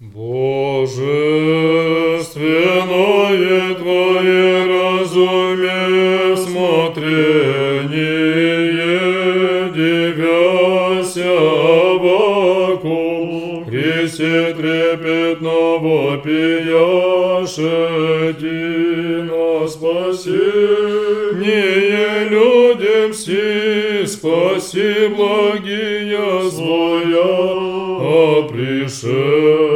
Божественное Твое разуме смотрение, девяся вокруг, Христе трепетно вопияше, на спасение людям си, спаси благие злоя, а пришед